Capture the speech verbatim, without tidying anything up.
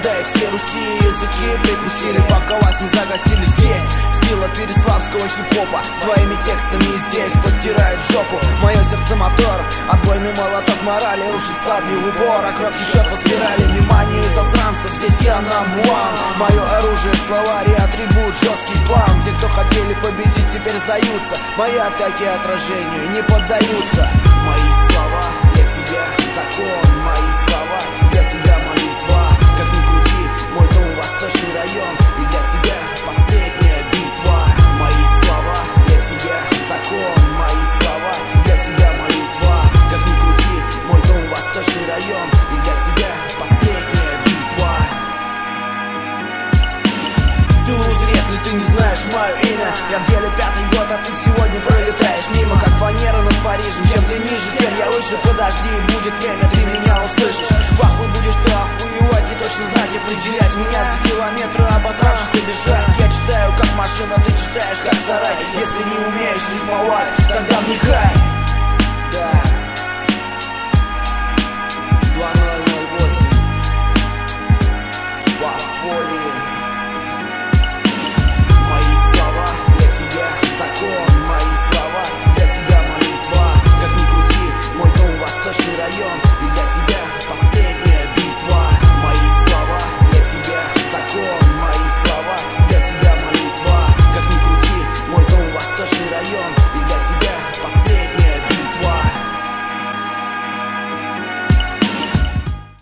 Да и все Руси языки прикусили, пока вас не загостили здесь. Сила переславского хип-хопа твоими текстами здесь подтирает жопу. Мое сердце мотор, отбойный молоток морали рушит стадный убор, а кровь течет по спирали. Внимание засранцев, здесь я number one. Мое оружие, словарь и атрибут, жесткий план. Те, кто хотели победить, теперь сдаются. Мои атаки отражению не поддаются. Мои слова для тебя закон, мои слова для тебя молитва. Как ни крути, мой дом восточный район, и для тебя последняя битва. Мои слова для тебя закон, мои слова для тебя молитва. Как ни крути, мой дом восточный район, и для тебя последняя битва. Ты лузер, если ты не знаешь мое имя. Я в деле пятый год, а ты сегодня пролетаешь мимо, как фанера над Парижем. Чем ты ниже, тем я выше. Подожди, будет время, ты меня услышишь.